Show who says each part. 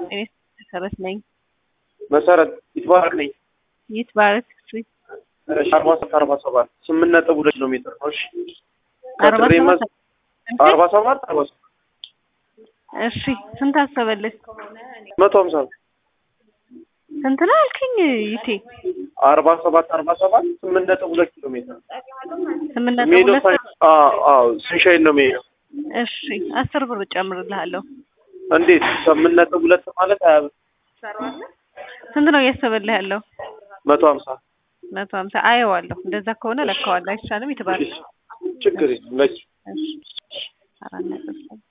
Speaker 1: እኔ መሰረት ነኝ።
Speaker 2: መሰረት ይትባረክ ነኝ።
Speaker 1: ይትባረክ እሺ
Speaker 2: 47 8.2 ኪሎ ሜትር ነው። እሺ 47
Speaker 1: እሺ ስንት አሰበልህ?
Speaker 2: 150
Speaker 1: ስንት ነው አልከኝ? ይቴ
Speaker 2: 47 8.2 ኪሎ ሜትር
Speaker 1: 8.2
Speaker 2: ስንሻይን ነው የሚሄደው።
Speaker 1: እሺ 10 ብር ጨምርልሃለሁ።
Speaker 2: እንዴት 8.2 ማለት 20 ብር?
Speaker 1: ስንት ነው እያሰበልህ ያለው?
Speaker 2: 150
Speaker 1: አየዋለሁ። እንደዛ ከሆነ ለካዋለሁ። አይሻልም? ይትባረክ
Speaker 2: ችግር የለም።
Speaker 1: እሺ 4